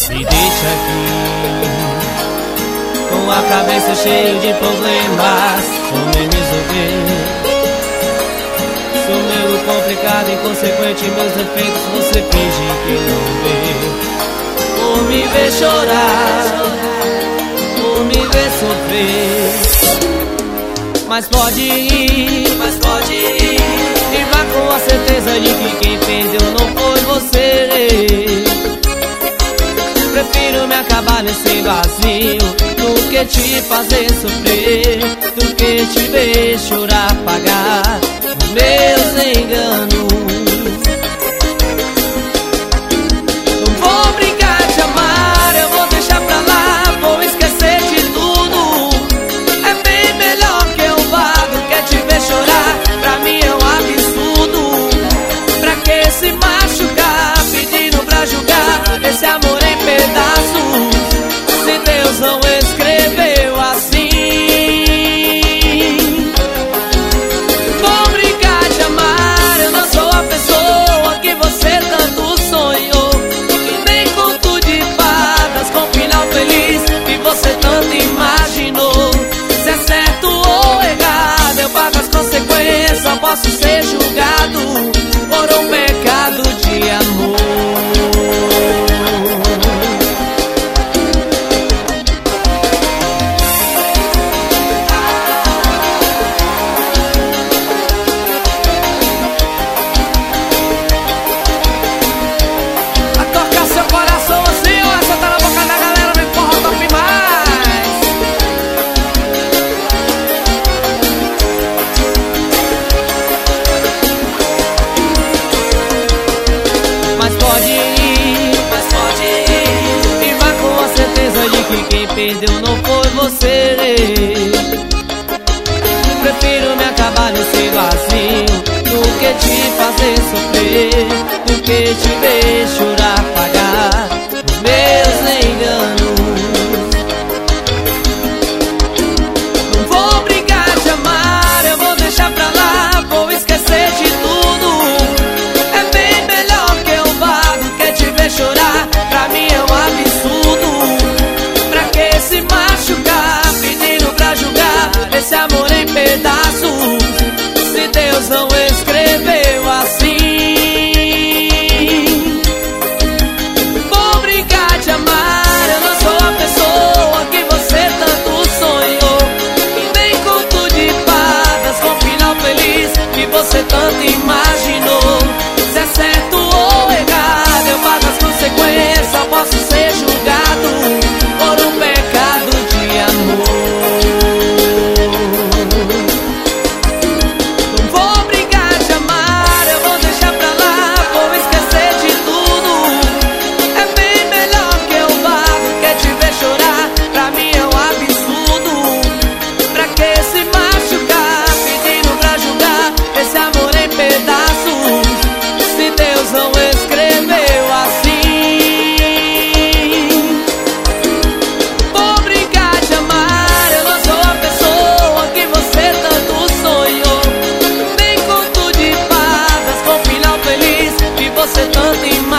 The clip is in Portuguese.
Me deixa aqui com a cabeça cheia de problemas, como resolver? Sou meio complicado, inconsequente, meus defeitos você finge que não vê. Por me ver chorar, por me ver sofrer. Mas pode ir, e vá com a certeza de que quem perdeu não foi você. Prefiro me acabar nesse vazio do que te fazer sofrer, do que te ver chorar, pagar os meus enganos. Não vou brincar de amar, eu vou deixar pra lá, vou esquecer de tudo. É bem melhor que eu vá do que te ver chorar, pra mim é um absurdo. Pra que se machucar, pedindo pra julgar esse amor em pedaços, se Deus não escreveu assim? Vou brincar de amar, eu não sou a pessoa que você tanto sonhou, que nem conto de fadas com final feliz que você tanto imaginou. Se é certo ou errado, eu pago as consequências, só posso ser julgado por um pecado de amor. Quem perdeu não foi você. Prefiro me acabar nesse vazio do que te fazer sofrer, do que te ver chorar, pagar os meus enganos. Não vou brincar de amar, eu vou deixar pra lá, vou esquecer de tudo. É bem melhor que eu vá do que te ver chorar, pra mim é um absurdo. Se machucar, pedindo pra julgar esse amor em pedaços, se Deus não escreveu assim. Vou brincar de amar, eu não sou a pessoa que você tanto sonhou, e nem conto de fadas com final feliz que você tanto imaginou. Se é certo ou errado, eu pago as consequências, só posso ser julgado por um pecado de amor. Não vou brincar de amar, eu vou deixar pra lá, vou esquecer de tudo. É bem melhor que eu vá do que te ver chorar, pra mim é um absurdo. Pra que se machucar, pedindo pra julgar esse amor em pedaços, se Deus não escreveu assim? Você tanto imagina.